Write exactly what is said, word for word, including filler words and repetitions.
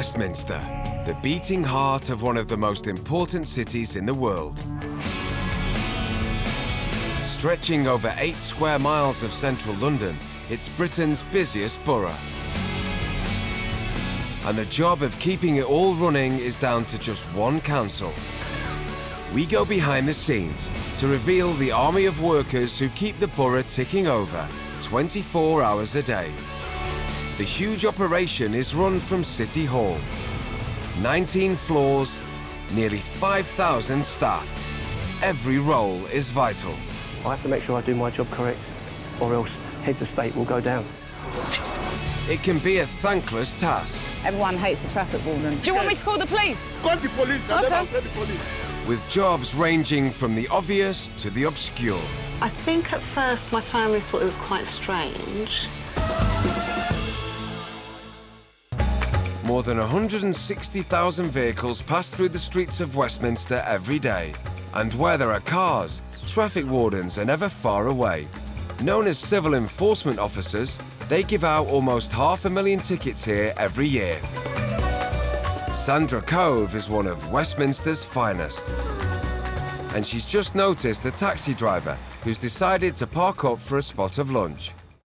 Westminster, the beating heart of one of the most important cities in the world. Stretching over eight square miles of central London, it's Britain's busiest borough. And the job of keeping it all running is down to just one council. We go behind the scenes to reveal the army of workers who keep the borough ticking over twenty-four hours a day. The huge operation is run from City Hall. nineteen floors, nearly five thousand staff. Every role is vital. I have to make sure I do my job correct, or else heads of state will go down. It can be a thankless task. Everyone hates the traffic warden. Do you want me to call the police? Call the police. I Okay. never tell the police. With jobs ranging from the obvious to the obscure. I think at first my family thought it was quite strange. More than one hundred sixty thousand vehicles pass through the streets of Westminster every day. And where there are cars, traffic wardens are never far away. Known as civil enforcement officers, they give out almost half a million tickets here every year. Sandra Cove is one of Westminster's finest. And she's just noticed a taxi driver who's decided to park up for a spot of lunch.